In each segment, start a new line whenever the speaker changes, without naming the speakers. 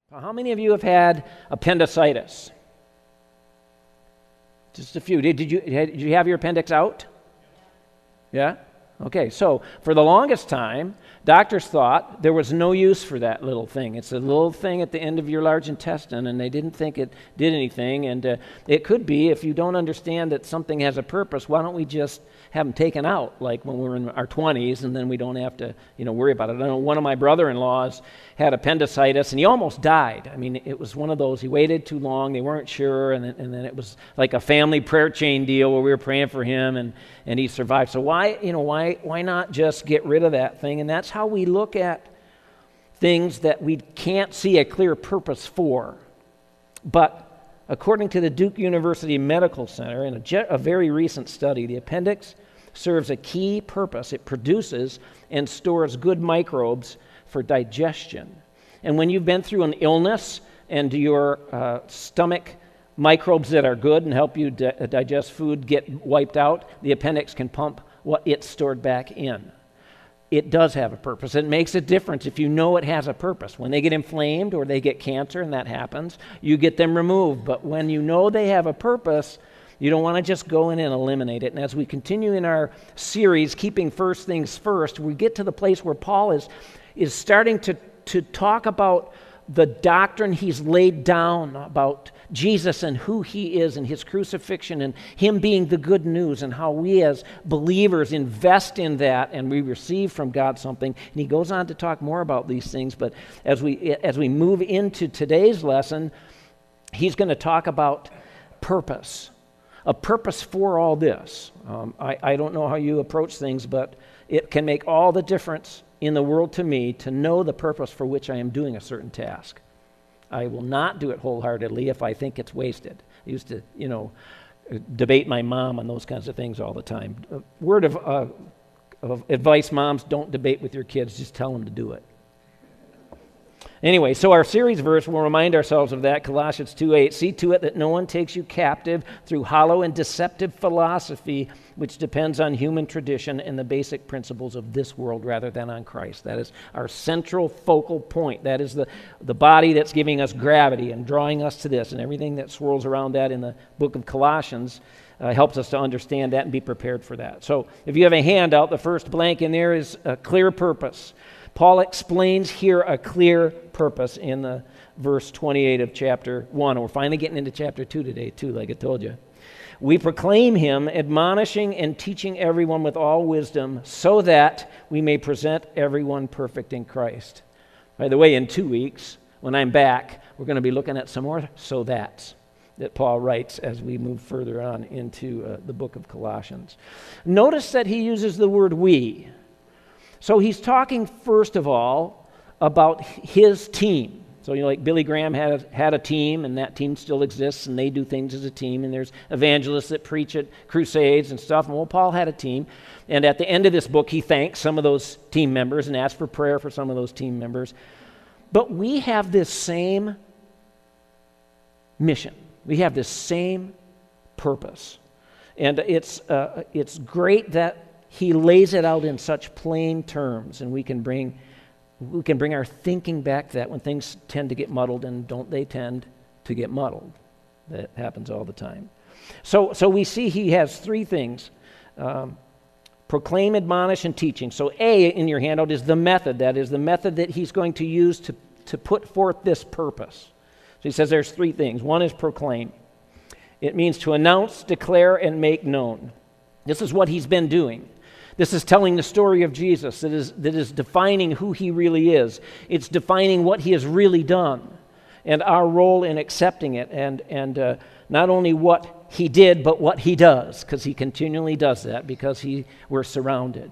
How many of you have had appendicitis? Just a few. Did you have your appendix out? Yeah? Okay, so for the longest time, doctors thought there was no use for that little thing. It's a little thing at the end of your large intestine, and they didn't think it did anything. And it could be, if you don't understand that something has a purpose, why don't we just have them taken out, like when we're in our 20s, and then we don't have to, worry about it. I know one of my brother-in-laws had appendicitis, and he almost died. I mean, it was one of those, he waited too long, they weren't sure, and then it was like a family prayer chain deal where we were praying for him, and he survived. So why not just get rid of that thing? And that's how we look at things that we can't see a clear purpose for. But according to the Duke University Medical Center, in a very recent study, the appendix serves a key purpose. It produces and stores good microbes for digestion. And when you've been through an illness and your stomach microbes that are good and help you digest food get wiped out, the appendix can pump what it's stored back in. It does have a purpose. It makes a difference if you know it has a purpose. When they get inflamed or they get cancer, and that happens, you get them removed. But when you know they have a purpose, you don't want to just go in and eliminate it. And as we continue in our series, Keeping First Things First, we get to the place where Paul is starting to talk about the doctrine he's laid down about Jesus and who he is and his crucifixion and him being the good news and how we as believers invest in that and we receive from God something. And he goes on to talk more about these things. But as we move into today's lesson, he's going to talk about purpose, a purpose for all this. I don't know how you approach things, but it can make all the difference in the world to me to know the purpose for which I am doing a certain task. I will not do it wholeheartedly if I think it's wasted. I used to, debate my mom on those kinds of things all the time. A word of advice, moms, don't debate with your kids, just tell them to do it. Anyway, so our series verse will remind ourselves of that, Colossians 2:8. See to it that no one takes you captive through hollow and deceptive philosophy, which depends on human tradition and the basic principles of this world rather than on Christ. That is our central focal point. That is the body that's giving us gravity and drawing us to this, and everything that swirls around that in the book of Colossians helps us to understand that and be prepared for that. So if you have a handout, the first blank in there is a clear purpose. Paul explains here a clear purpose in the verse 28 of chapter 1. We're finally getting into chapter 2 today, too, like I told you. We proclaim him, admonishing and teaching everyone with all wisdom, so that we may present everyone perfect in Christ. By the way, in 2 weeks, when I'm back, we're going to be looking at some more so that's that Paul writes as we move further on into the book of Colossians. Notice that he uses the word we. So he's talking, first of all, about his team. So, like Billy Graham had a team, and that team still exists, and they do things as a team, and there's evangelists that preach at crusades and stuff. And well, Paul had a team, and at the end of this book, he thanks some of those team members and asks for prayer for some of those team members. But we have this same mission. We have this same purpose. And it's great that he lays it out in such plain terms, and we can bring our thinking back to that when things tend to get muddled, and don't they tend to get muddled? That happens all the time. So we see he has three things: proclaim, admonish, and teaching. So A in your handout is the method. That is the method that he's going to use to put forth this purpose. So he says there's three things. One is proclaim. It means to announce, declare, and make known. This is what he's been doing. This is telling the story of Jesus that is defining who he really is. It's defining what he has really done and our role in accepting it, and not only what he did, but what he does, because he continually does that because we're surrounded.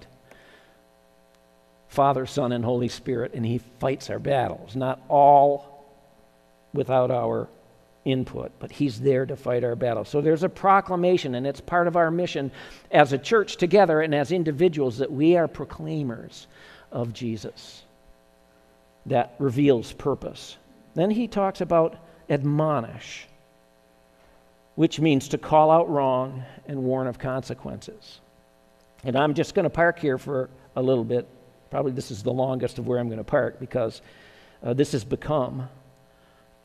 Father, Son, and Holy Spirit, and he fights our battles, not all without our input, but he's there to fight our battle. So there's a proclamation, and it's part of our mission as a church together and as individuals that we are proclaimers of Jesus. That reveals purpose. Then he talks about admonish, which means to call out wrong and warn of consequences. And I'm just going to park here for a little bit. Probably this is the longest of where I'm going to park, because this has become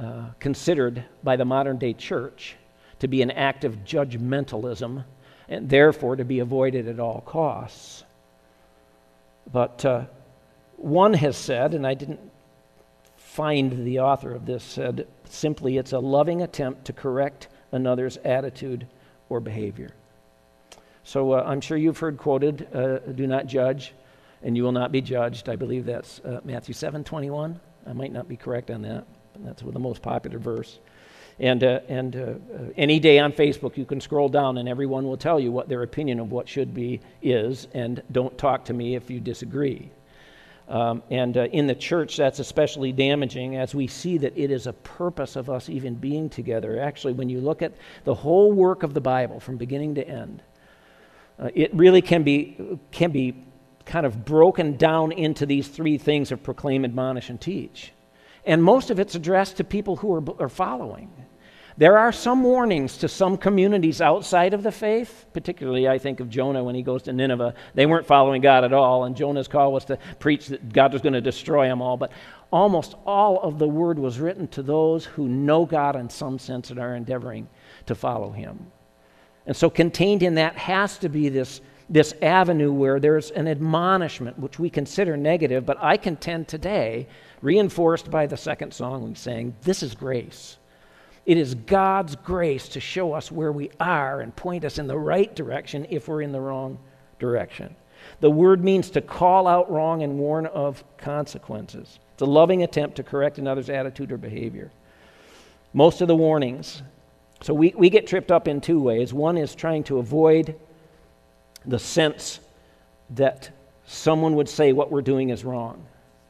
considered by the modern day church to be an act of judgmentalism and therefore to be avoided at all costs. But one has said, and I didn't find the author of this, said simply, it's a loving attempt to correct another's attitude or behavior. So I'm sure you've heard quoted, do not judge, and you will not be judged. I believe that's Matthew 7:21. I might not be correct on that, but that's the most popular verse. And any day on Facebook, you can scroll down and everyone will tell you what their opinion of what should be is, and don't talk to me if you disagree. In the church, that's especially damaging as we see that it is a purpose of us even being together. Actually, when you look at the whole work of the Bible from beginning to end, it really can be kind of broken down into these three things of proclaim, admonish, and teach. And most of it's addressed to people who are following. There are some warnings to some communities outside of the faith, particularly I think of Jonah when he goes to Nineveh. They weren't following God at all, and Jonah's call was to preach that God was going to destroy them all. But almost all of the word was written to those who know God in some sense and are endeavoring to follow him. And so contained in that has to be this avenue where there's an admonishment, which we consider negative, but I contend today, reinforced by the second song we sang, this is grace. It is God's grace to show us where we are and point us in the right direction if we're in the wrong direction. The word means to call out wrong and warn of consequences. It's a loving attempt to correct another's attitude or behavior. Most of the warnings, so we get tripped up in two ways. One is trying to avoid the sense that someone would say what we're doing is wrong.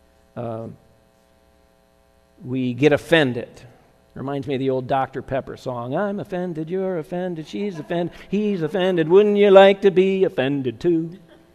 We get offended. Reminds me of the old Dr. Pepper song. I'm offended, you're offended, she's offended, he's offended. Wouldn't you like to be offended too?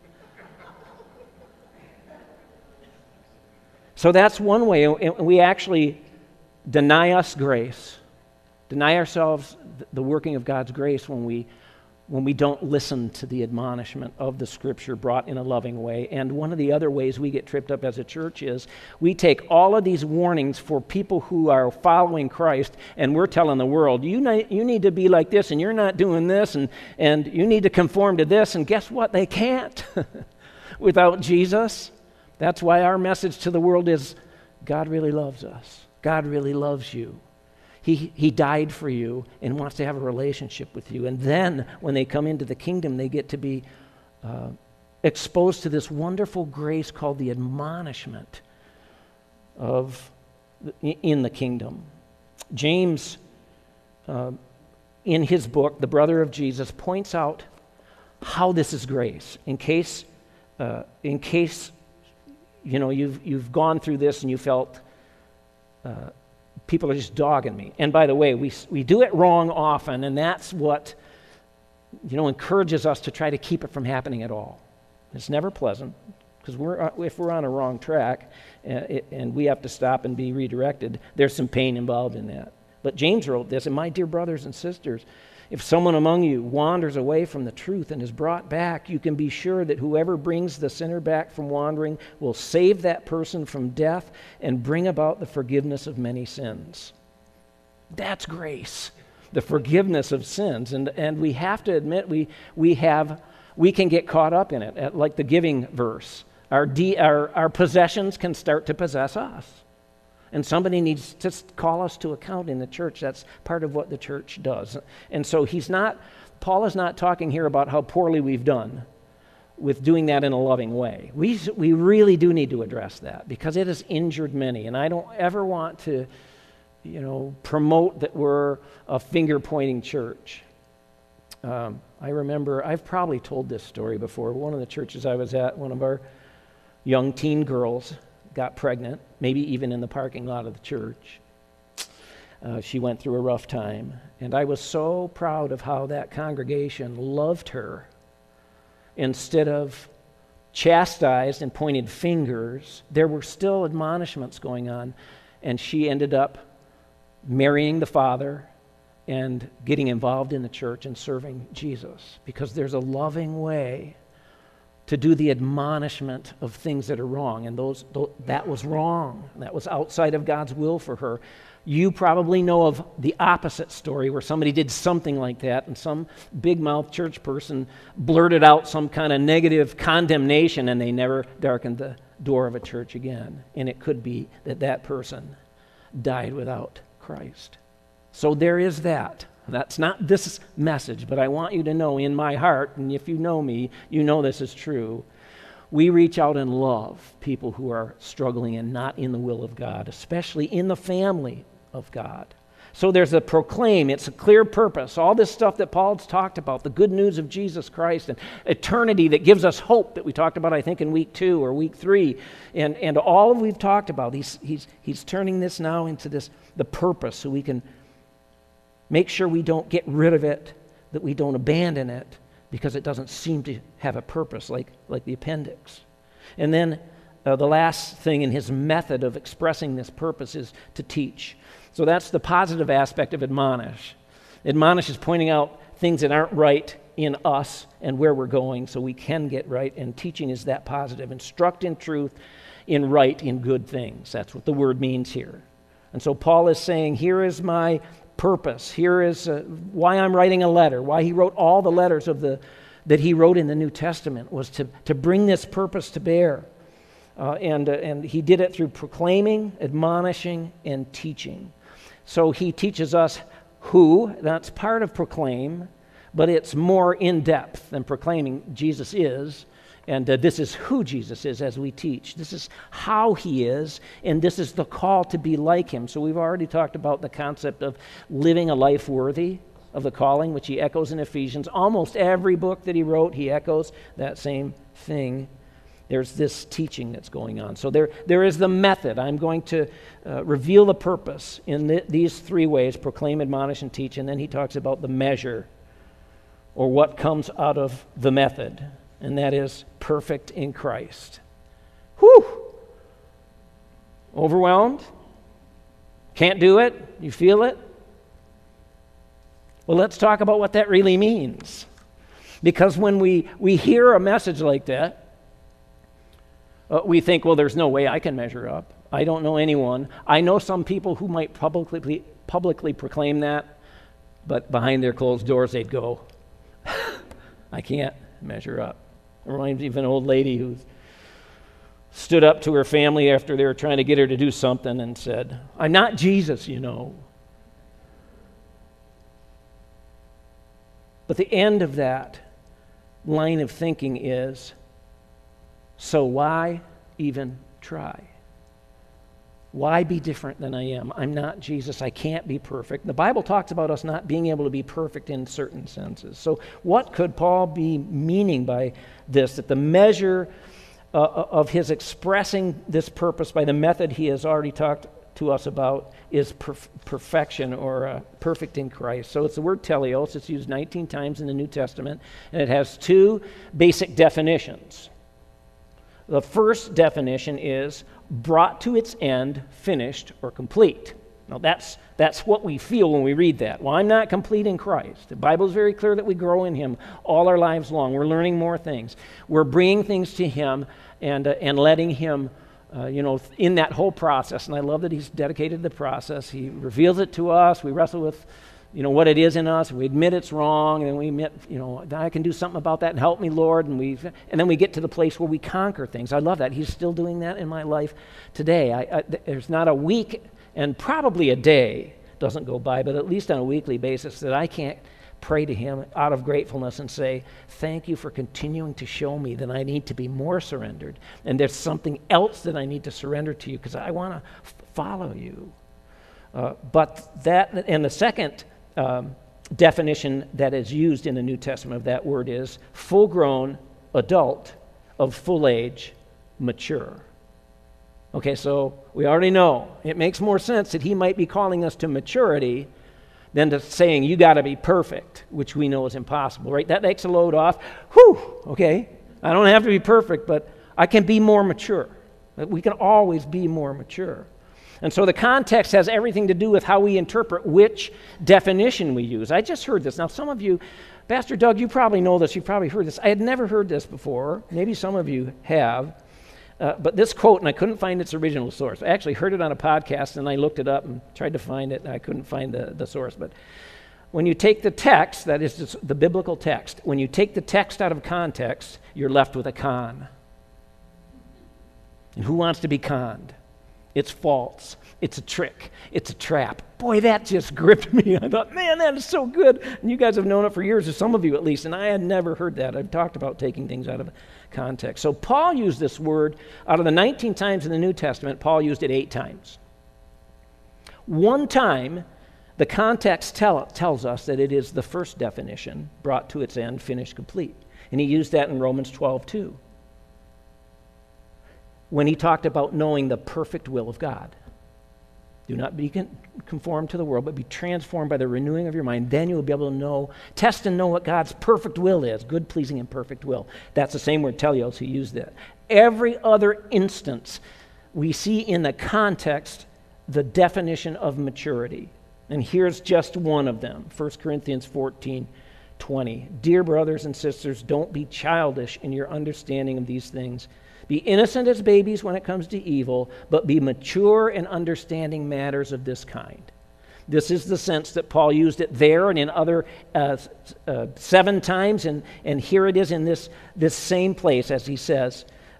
So that's one way. We actually deny us grace, deny ourselves the working of God's grace when we don't listen to the admonishment of the Scripture brought in a loving way. And one of the other ways we get tripped up as a church is we take all of these warnings for people who are following Christ, and we're telling the world, you need to be like this, and you're not doing this, and you need to conform to this, and guess what? They can't without Jesus. That's why our message to the world is God really loves us. God really loves you. He died for you and wants to have a relationship with you. And then when they come into the kingdom, they get to be exposed to this wonderful grace called the admonishment in the kingdom. James, in his book, The Brother of Jesus, points out how this is grace. In case you've gone through this and you felt people are just dogging me. And by the way, we do it wrong often, and that's what encourages us to try to keep it from happening at all. It's never pleasant, because if we're on a wrong track and we have to stop and be redirected, there's some pain involved in that. But James wrote this, and my dear brothers and sisters, if someone among you wanders away from the truth and is brought back, you can be sure that whoever brings the sinner back from wandering will save that person from death and bring about the forgiveness of many sins. That's grace, the forgiveness of sins. And we have to admit we can get caught up in it, like the giving verse. Our possessions can start to possess us. And somebody needs to call us to account in the church. That's part of what the church does. And so Paul is not talking here about how poorly we've done with doing that in a loving way. We really do need to address that because it has injured many. And I don't ever want to, promote that we're a finger-pointing church. I remember, I've probably told this story before. One of the churches I was at, one of our young teen girls got pregnant, maybe even in the parking lot of the church. She went through a rough time, and I was so proud of how that congregation loved her. Instead of chastised and pointed fingers, there were still admonishments going on, and she ended up marrying the father and getting involved in the church and serving Jesus, because there's a loving way to do the admonishment of things that are wrong. And that was wrong. That was outside of God's will for her. You probably know of the opposite story where somebody did something like that and some big-mouthed church person blurted out some kind of negative condemnation and they never darkened the door of a church again. And it could be that that person died without Christ. So there is that. That's not this message, but I want you to know in my heart, and if you know me, you know this is true, we reach out and love people who are struggling and not in the will of God, especially in the family of God. So there's a proclaim, it's a clear purpose. All this stuff that Paul's talked about, the good news of Jesus Christ and eternity that gives us hope that we talked about, I think, in week 2 or week 3. And all we've talked about, he's turning this now into the purpose so we can make sure we don't get rid of it, that we don't abandon it because it doesn't seem to have a purpose like the appendix. And then the last thing in his method of expressing this purpose is to teach. So that's the positive aspect of admonish. Admonish is pointing out things that aren't right in us and where we're going so we can get right, and teaching is that positive. Instruct in truth, in right, in good things. That's what the word means here. And so Paul is saying, here is my purpose. Here is why I'm writing a letter, why he wrote all the letters that he wrote in the New Testament was to bring this purpose to bear. And he did it through proclaiming, admonishing, and teaching. So he teaches us who, that's part of proclaim, but it's more in-depth than proclaiming Jesus is. And this is who Jesus is as we teach. This is how he is, and this is the call to be like him. So we've already talked about the concept of living a life worthy of the calling, which he echoes in Ephesians. Almost every book that he wrote, he echoes that same thing. There's this teaching that's going on. So there is the method. I'm going to reveal the purpose in these 3 ways, proclaim, admonish, and teach. And then he talks about the measure, or what comes out of the method. And that is perfect in Christ. Whew! Overwhelmed? Can't do it? You feel it? Well, let's talk about what that really means. Because when we hear a message like that, we think, well, there's no way I can measure up. I don't know anyone. I know some people who might publicly proclaim that, but behind their closed doors they'd go, I can't measure up. It reminds me of an old lady who stood up to her family after they were trying to get her to do something and said, I'm not Jesus, you know. But the end of that line of thinking is, so why even try? Why be different than I am? I'm not Jesus. I can't be perfect. The Bible talks about us not being able to be perfect in certain senses. So what could Paul be meaning by this? That the measure of his expressing this purpose by the method he has already talked to us about is perfection, or perfect in Christ. So it's the word teleos. It's used 19 times in the New Testament, and it has 2 basic definitions. The first definition is brought to its end, finished, or complete. Now that's what we feel when we read that. Well, I'm not complete in Christ. The Bible is very clear that we grow in him all our lives long. We're learning more things. We're bringing things to him and letting him, in that whole process. And I love that he's dedicated to the process. He reveals it to us. We wrestle with what it is in us. We admit it's wrong, and then we admit, I can do something about that, and help me, Lord. And then we get to the place where we conquer things. I love that. He's still doing that in my life today. There's not a week, and probably a day doesn't go by, but at least on a weekly basis, that I can't pray to him out of gratefulness and say, thank you for continuing to show me that I need to be more surrendered, and there's something else that I need to surrender to you because I want to follow you. But that, and the second definition that is used in the New Testament of that word is full-grown adult of full age, mature. Okay, so we already know it makes more sense that he might be calling us to maturity than to saying you got to be perfect, which we know is impossible, right? That takes a load off. Whew, okay, I don't have to be perfect, but I can be more mature. We can always be more mature. And so the context has everything to do with how we interpret which definition we use. I just heard this. Now, some of you, Pastor Doug, you probably know this. You've probably heard this. I had never heard this before. Maybe some of you have. But this quote, and I couldn't find its original source. I actually heard it on a podcast, and I looked it up and tried to find it, and I couldn't find the source. But when you take the text, that is just the biblical text, when you take the text out of context, you're left with a con. And who wants to be conned? It's false. It's a trick. It's a trap. Boy, that just gripped me. I thought, man, that is so good. And you guys have known it for years, or some of you at least, and I had never heard that. I've talked about taking things out of context. So Paul used this word, out of the 19 times in the New Testament, Paul used it 8 times. One time, the context tells us that it is the first definition, brought to its end, finished, complete. And he used that in Romans 12:2, when he talked about knowing the perfect will of God. Do not be conformed to the world, but be transformed by the renewing of your mind. Then you will be able to test and know what God's perfect will is, good, pleasing, and perfect will. That's the same word, teleos, he used that. Every other instance, we see in the context the definition of maturity. And here's just one of them, 1 Corinthians 14:20. Dear brothers and sisters, don't be childish in your understanding of these things. Be innocent as babies when it comes to evil, but be mature in understanding matters of this kind. This is the sense that Paul used it there and in other 7 times, and here it is in this same place, as he says,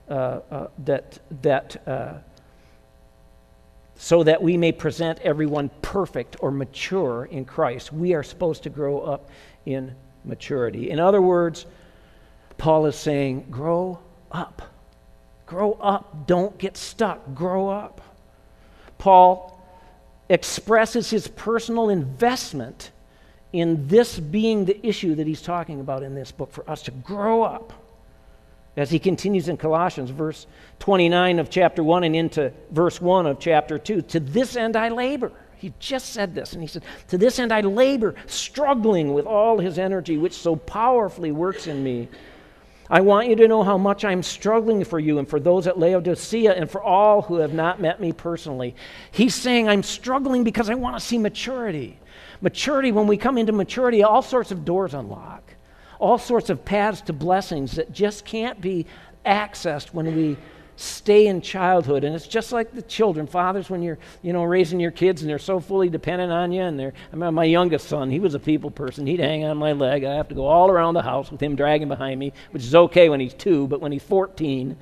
so that we may present everyone perfect or mature in Christ. We are supposed to grow up in maturity. In other words, Paul is saying, grow up. Grow up. Don't get stuck. Grow up. Paul expresses his personal investment in this being the issue that he's talking about in this book, for us to grow up. As he continues in Colossians, verse 29 of chapter 1 and into verse 1 of chapter 2, to this end I labor. He just said this, and he said, to this end I labor, struggling with all his energy, which so powerfully works in me. I want you to know how much I'm struggling for you and for those at Laodicea and for all who have not met me personally. He's saying I'm struggling because I want to see maturity. Maturity, when we come into maturity, all sorts of doors unlock. All sorts of paths to blessings that just can't be accessed when we stay in childhood. And it's just like the children, fathers, when you're raising your kids and they're so fully dependent on you. And I remember my youngest son, he was a people person. He'd hang on my leg. I have to go all around the house with him dragging behind me, which is okay when he's 2, but when he's 14,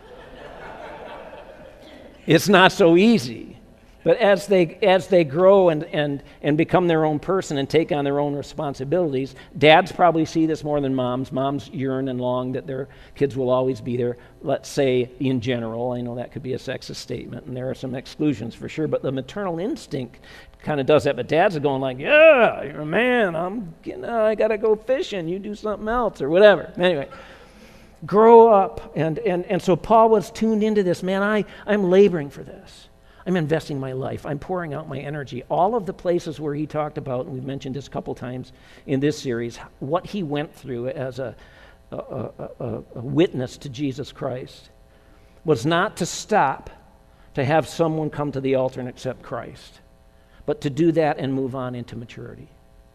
it's not so easy. But as they grow and become their own person and take on their own responsibilities, dads probably see this more than moms. Moms yearn and long that their kids will always be there, let's say in general. I know that could be a sexist statement, and there are some exclusions for sure, but the maternal instinct kind of does that. But dads are going like, yeah, you're a man. I got to go fishing. You do something else or whatever. Anyway, grow up. And so Paul was tuned into this. Man, I'm laboring for this. I'm investing my life. I'm pouring out my energy. All of the places where he talked about, and we've mentioned this a couple times in this series, what he went through as a witness to Jesus Christ was not to stop to have someone come to the altar and accept Christ, but to do that and move on into maturity.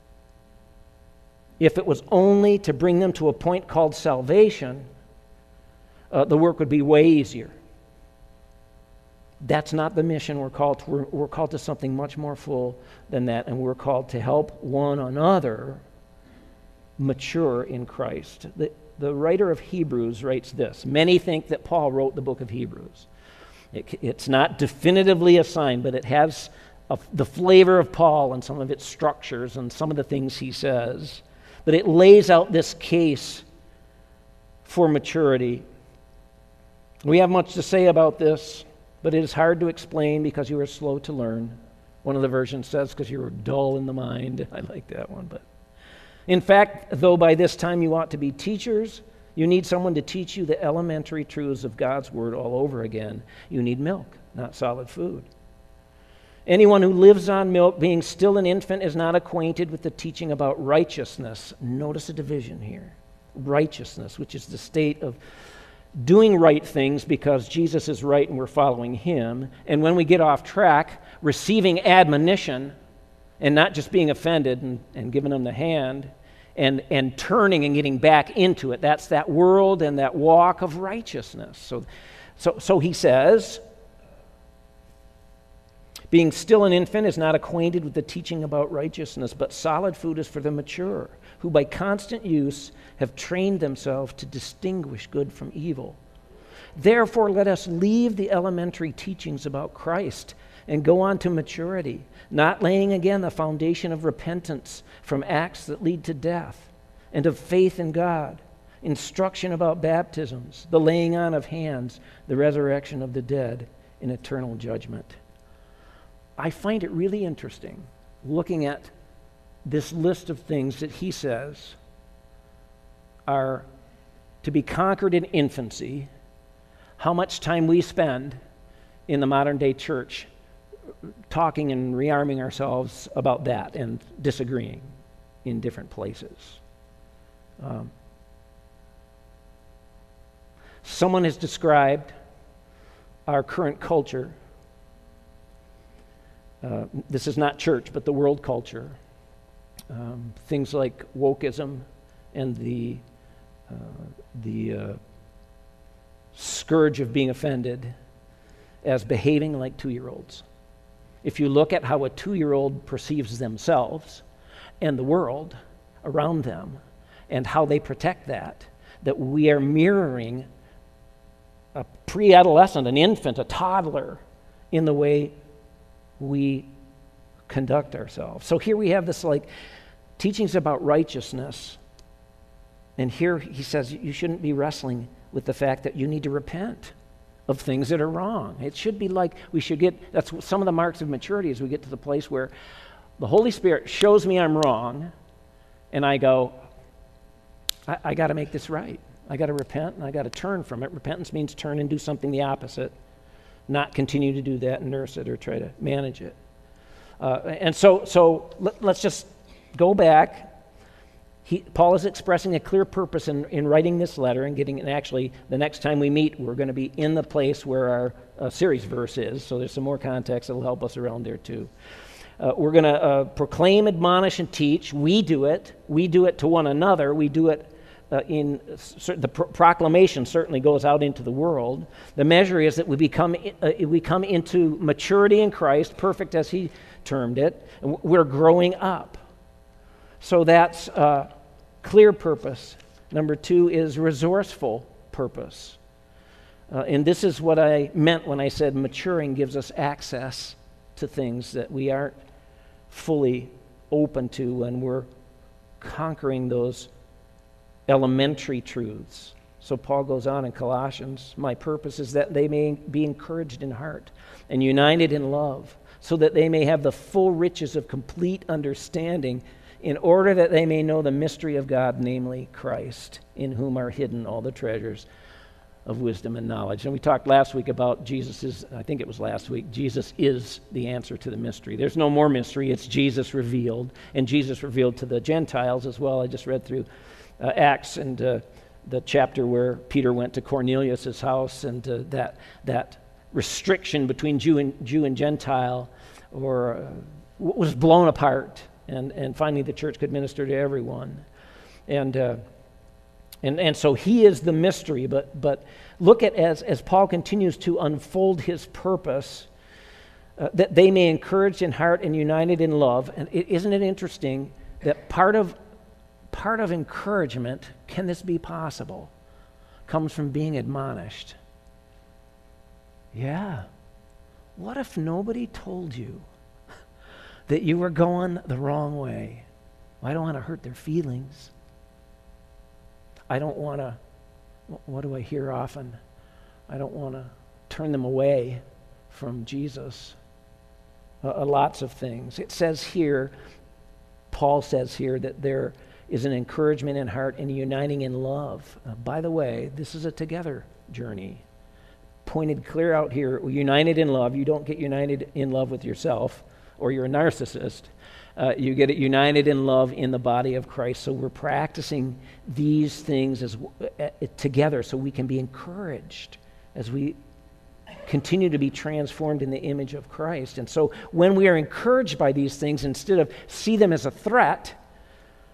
If it was only to bring them to a point called salvation, the work would be way easier. That's not the mission we're called to. We're called to something much more full than that, and we're called to help one another mature in Christ. The writer of Hebrews writes this. Many think that Paul wrote the book of Hebrews. It's not definitively assigned, but it has the flavor of Paul and some of its structures and some of the things he says. But it lays out this case for maturity. We have much to say about this, but it is hard to explain because you are slow to learn. One of the versions says because you are dull in the mind. I like that one. But in fact, though by this time you ought to be teachers, you need someone to teach you the elementary truths of God's word all over again. You need milk, not solid food. Anyone who lives on milk, being still an infant, is not acquainted with the teaching about righteousness. Notice a division here. Righteousness, which is the state of doing right things because Jesus is right and we're following him. And when we get off track, receiving admonition and not just being offended and giving them the hand and turning and getting back into it. That's that world and that walk of righteousness. So So he says, being still an infant is not acquainted with the teaching about righteousness, but solid food is for the mature, who by constant use have trained themselves to distinguish good from evil. Therefore, let us leave the elementary teachings about Christ and go on to maturity, not laying again the foundation of repentance from acts that lead to death, and of faith in God, instruction about baptisms, the laying on of hands, the resurrection of the dead, and eternal judgment. I find it really interesting looking at this list of things that he says are to be conquered in infancy, how much time we spend in the modern day church talking and rearming ourselves about that and disagreeing in different places. Someone has described our current culture. This is not church, but the world culture. Things like wokeism and the scourge of being offended as behaving like 2-year-olds. If you look at how a 2-year-old perceives themselves and the world around them and how they protect that we are mirroring a pre-adolescent, an infant, a toddler in the way we conduct ourselves. So here we have this teachings about righteousness, and here he says you shouldn't be wrestling with the fact that you need to repent of things that are wrong. It should be that's some of the marks of maturity as we get to the place where the Holy Spirit shows me I'm wrong, and I go, I got to make this right. I got to repent, and I got to turn from it. Repentance means turn and do something the opposite, not continue to do that and nurse it or try to manage it. And so let's just go back. Paul is expressing a clear purpose in writing this letter and actually the next time we meet, we're going to be in the place where our series verse is, so there's some more context that will help us around there too. We're going to proclaim, admonish, and teach. We do it to one another. We do it the proclamation certainly goes out into the world. The measure is that we come into maturity in Christ, perfect as he termed it. And we're growing up. So that's clear purpose. Number 2 is resourceful purpose. And this is what I meant when I said maturing gives us access to things that we aren't fully open to when we're conquering those elementary truths. So Paul goes on in Colossians, my purpose is that they may be encouraged in heart and united in love, so that they may have the full riches of complete understanding, in order that they may know the mystery of God, namely Christ, in whom are hidden all the treasures of wisdom and knowledge. And we talked last week about Jesus is the answer to the mystery. There's no more mystery, it's Jesus revealed, and Jesus revealed to the Gentiles as well. I just read through Acts and the chapter where Peter went to Cornelius' house, and that restriction between Jew and Gentile was blown apart, and finally the church could minister to everyone. And so he is the mystery, but look at as Paul continues to unfold his purpose, that they may encouraged in heart and united in love. And isn't it interesting that part of encouragement, can this be possible, comes from being admonished? Yeah. What if nobody told you that you were going the wrong way? I don't want to hurt their feelings. I don't want to, what do I hear often? I don't want to turn them away from Jesus. Lots of things. It says here, Paul says here, that there is an encouragement in heart and uniting in love. By the way, this is a together journey. Pointed clear out here, united in love. You don't get united in love with yourself, or you're a narcissist. You get it united in love in the body of Christ. So we're practicing these things together so we can be encouraged as we continue to be transformed in the image of Christ. And so when we are encouraged by these things, instead of see them as a threat,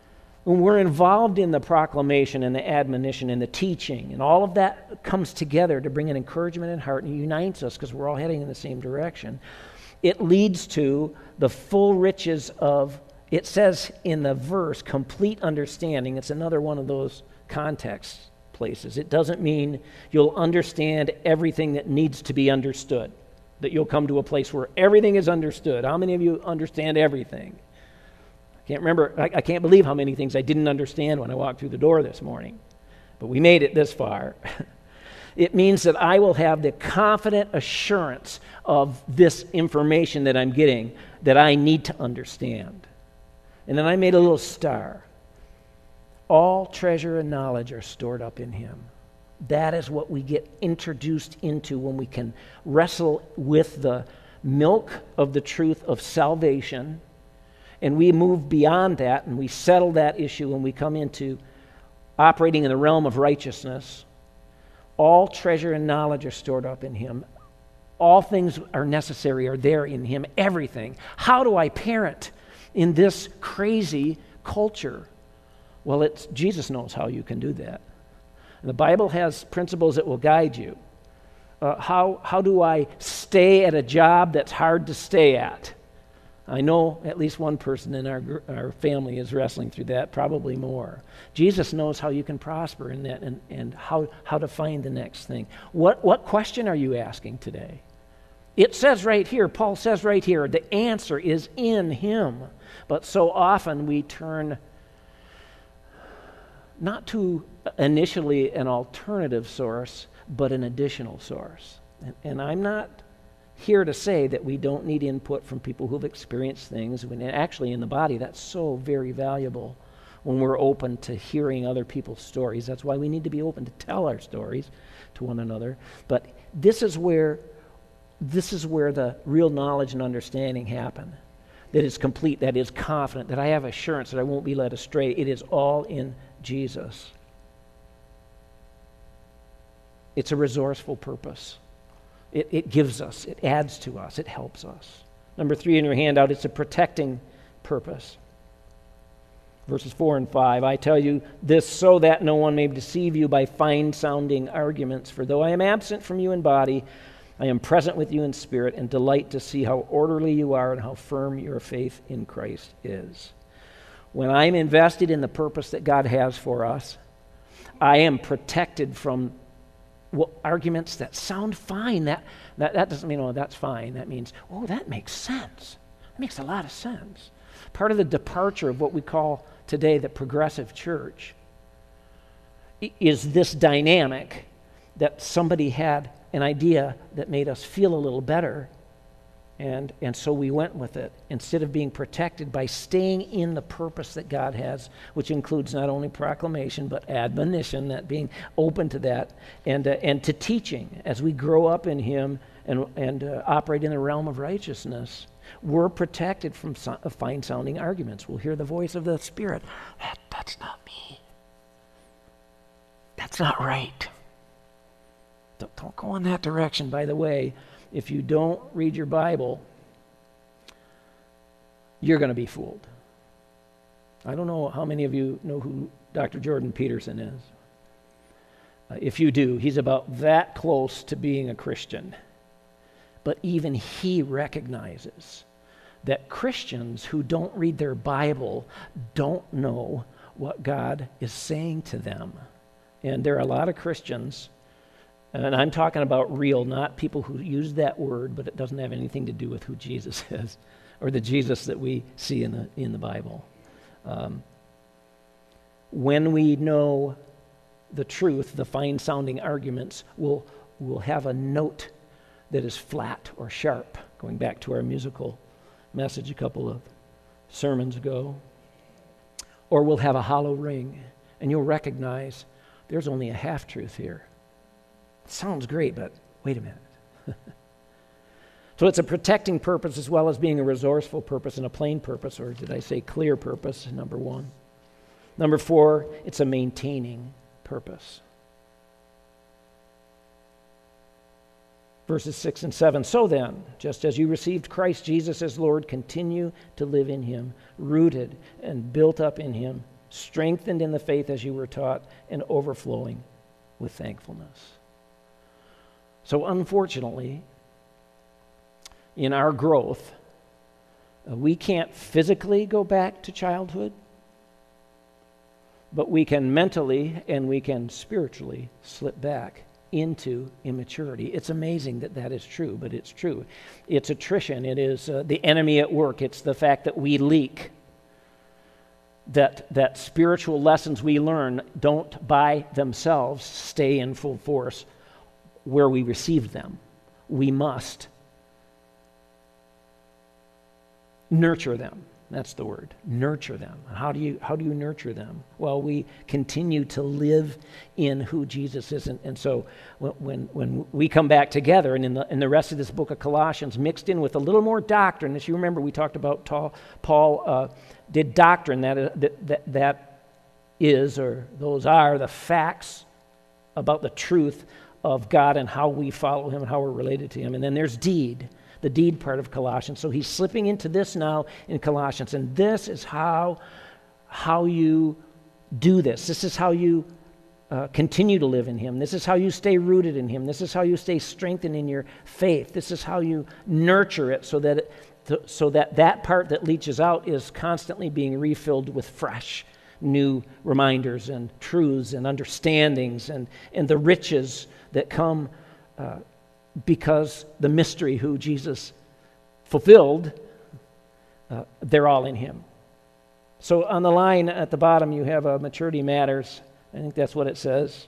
When we're involved in the proclamation and the admonition and the teaching, and all of that comes together to bring an encouragement in heart and unites us because we're all heading in the same direction, it leads to the full riches of, it says in the verse, complete understanding. It's another one of those context places. It doesn't mean you'll understand everything that needs to be understood, that you'll come to a place where everything is understood. How many of you understand everything? I can't believe how many things I didn't understand when I walked through the door this morning. But we made it this far. It means that I will have the confident assurance of this information that I'm getting that I need to understand. And then I made a little star. All treasure and knowledge are stored up in him. That is what we get introduced into when we can wrestle with the milk of the truth of salvation. And we move beyond that, and we settle that issue when we come into operating in the realm of righteousness. All treasure and knowledge are stored up in him. All things are necessary are there in him, everything. How do I parent in this crazy culture? Well, Jesus knows how you can do that. And the Bible has principles that will guide you. How do I stay at a job that's hard to stay at? I know at least one person in our family is wrestling through that, probably more. Jesus knows how you can prosper in that and how to find the next thing. What question are you asking today? It says right here, Paul says right here, the answer is in him. But so often we turn not to initially an alternative source, but an additional source. And I'm not here to say that we don't need input from people who've experienced things. When actually in the body, that's so very valuable when we're open to hearing other people's stories. That's why we need to be open to tell our stories to one another. But this is where the real knowledge and understanding happen. That is complete, that is confident, that I have assurance that I won't be led astray. It is all in Jesus. It's a resourceful purpose. It gives us, it adds to us, it helps us. Number 3 in your handout, it's a protecting purpose. Verses 4 and 5, I tell you this so that no one may deceive you by fine-sounding arguments. For though I am absent from you in body, I am present with you in spirit and delight to see how orderly you are and how firm your faith in Christ is. When I'm invested in the purpose that God has for us, I am protected from arguments that sound fine. That doesn't mean, oh, that's fine. That means, oh, that makes sense. That makes a lot of sense. Part of the departure of what we call today the progressive church is this dynamic that somebody had an idea that made us feel a little better, and so we went with it instead of being protected by staying in the purpose that God has, which includes not only proclamation but admonition, that being open to that, and to teaching as we grow up in him and operate in the realm of righteousness. We're protected from fine-sounding arguments. We'll hear the voice of the Spirit. That's not me. That's not right. Don't go in that direction. By the way, if you don't read your Bible, you're going to be fooled. I don't know how many of you know who Dr. Jordan Peterson is. If you do, he's about that close to being a Christian. But even he recognizes that Christians who don't read their Bible don't know what God is saying to them. And there are a lot of Christians, and I'm talking about real, not people who use that word, but it doesn't have anything to do with who Jesus is, or the Jesus that we see in the Bible. When we know the truth, the fine-sounding arguments will have a note that is flat or sharp, going back to our musical message a couple of sermons ago. Or we'll have a hollow ring, and you'll recognize there's only a half-truth here. It sounds great, but wait a minute. So it's a protecting purpose as well as being a resourceful purpose and a plain purpose, or did I say clear purpose, number 1. Number 4, it's a maintaining purpose. Verses 6 and 7, so then, just as you received Christ Jesus as Lord, continue to live in him, rooted and built up in him, strengthened in the faith as you were taught, and overflowing with thankfulness. So unfortunately, in our growth, we can't physically go back to childhood, but we can mentally and we can spiritually slip back into immaturity. It's amazing that that is true, but it's true. It's attrition. It is the enemy at work. It's the fact that we leak, that spiritual lessons we learn don't by themselves stay in full force where we received them. We must nurture them. That's the word. Nurture them. How do you nurture them? Well, we continue to live in who Jesus is. And so when we come back together, and in the rest of this book of Colossians, mixed in with a little more doctrine, as you remember, we talked about Paul did doctrine. That is, or those are the facts about the truth of God and how we follow him and how we're related to him. And then there's deed. The deed part of Colossians. So he's slipping into this now in Colossians, and this is how you do this. This is how you continue to live in him. This is how you stay rooted in him. This is how you stay strengthened in your faith. This is how you nurture it so that that part that leaches out is constantly being refilled with fresh, new reminders and truths and understandings and the riches that come because the mystery who Jesus fulfilled, they're all in him. So on the line at the bottom, you have maturity matters. I think that's what it says.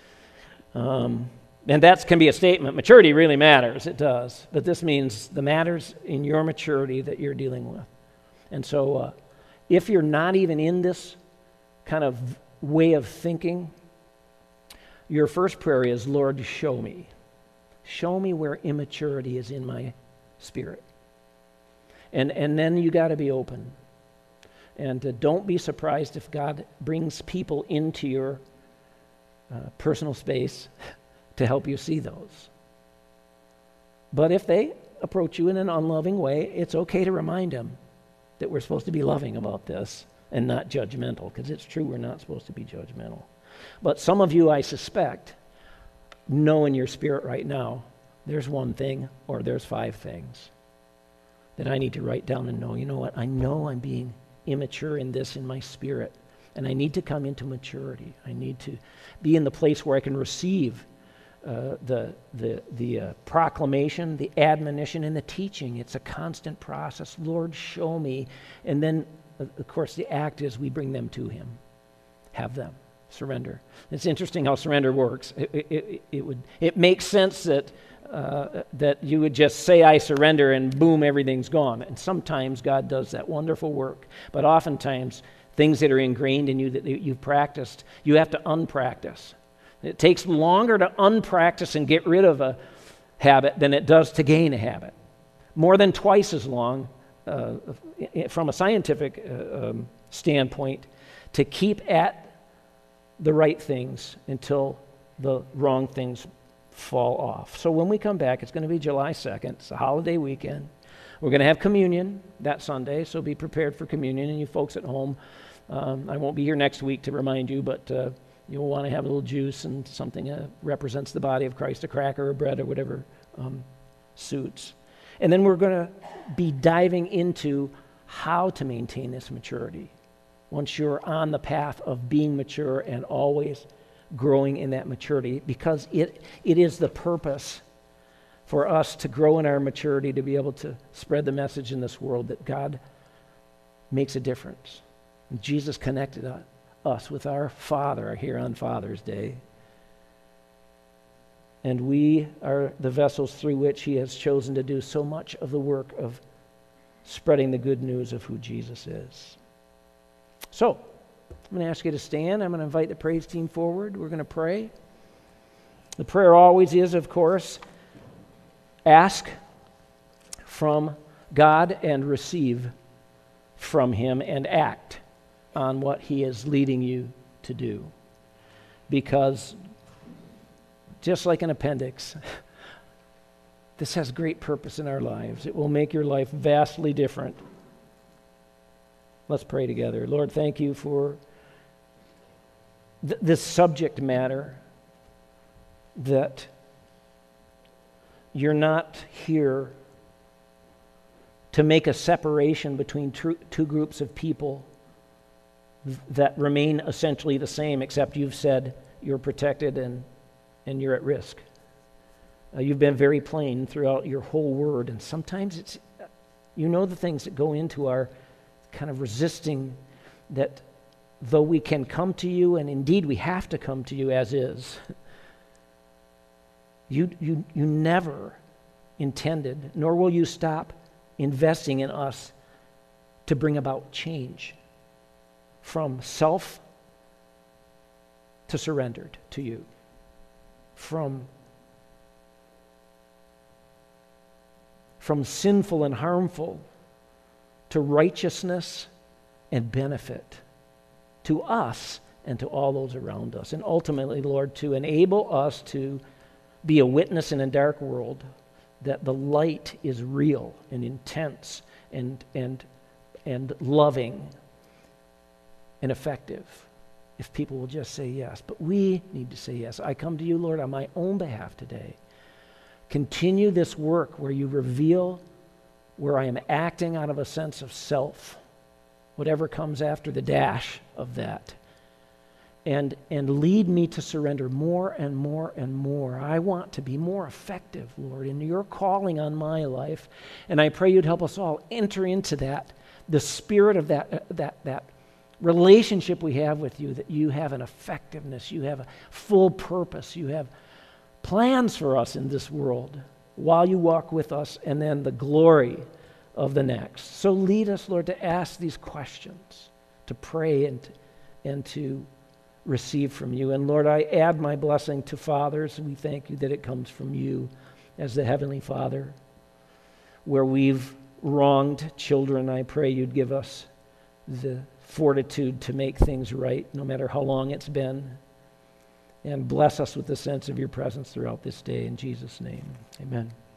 And that can be a statement. Maturity really matters. It does. But this means the matters in your maturity that you're dealing with. And so if you're not even in this kind of way of thinking, your first prayer is, Lord, show me. Show me where immaturity is in my spirit. And then you got to be open. And don't be surprised if God brings people into your personal space to help you see those. But if they approach you in an unloving way, it's okay to remind them that we're supposed to be loving about this and not judgmental, because it's true we're not supposed to be judgmental. But some of you, I suspect, know in your spirit right now, there's one thing or there's 5 things that I need to write down and know. You know what? I know I'm being immature in this in my spirit, and I need to come into maturity. I need to be in the place where I can receive the proclamation, the admonition, and the teaching. It's a constant process. Lord, show me. And then, of course, the act is we bring them to him. Have them. Surrender. It's interesting how surrender works. It makes sense that you would just say, I surrender, and boom, everything's gone. And sometimes God does that wonderful work. But oftentimes, things that are ingrained in you that you've practiced, you have to unpractice. It takes longer to unpractice and get rid of a habit than it does to gain a habit. More than twice as long, from a scientific standpoint, to keep at the right things until the wrong things fall off. So when we come back, it's going to be July 2nd. It's a holiday weekend. We're going to have communion that Sunday, so be prepared for communion. And you folks at home, I won't be here next week to remind you, but you'll want to have a little juice and something that represents the body of Christ, a cracker or bread or whatever suits. And then we're going to be diving into how to maintain this maturity once you're on the path of being mature and always growing in that maturity, because it is the purpose for us to grow in our maturity, to be able to spread the message in this world that God makes a difference. And Jesus connected us with our Father here on Father's Day. And we are the vessels through which he has chosen to do so much of the work of spreading the good news of who Jesus is. So, I'm going to ask you to stand. I'm going to invite the praise team forward. We're going to pray. The prayer always is, of course, ask from God and receive from him and act on what he is leading you to do. Because just like an appendix, this has great purpose in our lives. It will make your life vastly different. Let's pray together. Lord, thank you for this subject matter, that you're not here to make a separation between two groups of people that remain essentially the same, except you've said you're protected and you're at risk. You've been very plain throughout your whole word, and sometimes it's, the things that go into our kind of resisting, that though we can come to you, and indeed we have to come to you as is, you never intended, nor will you stop investing in us to bring about change from self to surrendered to you, from sinful and harmful to righteousness and benefit to us and to all those around us. And ultimately, Lord, to enable us to be a witness in a dark world that the light is real and intense and loving and effective if people will just say yes. But we need to say yes. I come to you, Lord, on my own behalf today. Continue this work where you reveal where I am acting out of a sense of self, whatever comes after the dash of that. And lead me to surrender more and more and more. I want to be more effective, Lord, in your calling on my life. And I pray you'd help us all enter into that, the spirit of that relationship we have with you, that you have an effectiveness, you have a full purpose, you have plans for us in this world while you walk with us, and then the glory of the next. So lead us, Lord, to ask these questions, to pray and to receive from you. And Lord, I add my blessing to fathers. We thank you that it comes from you as the Heavenly Father. Where we've wronged children, I pray you'd give us the fortitude to make things right, no matter how long it's been. And bless us with the sense of your presence throughout this day. In Jesus' name, amen.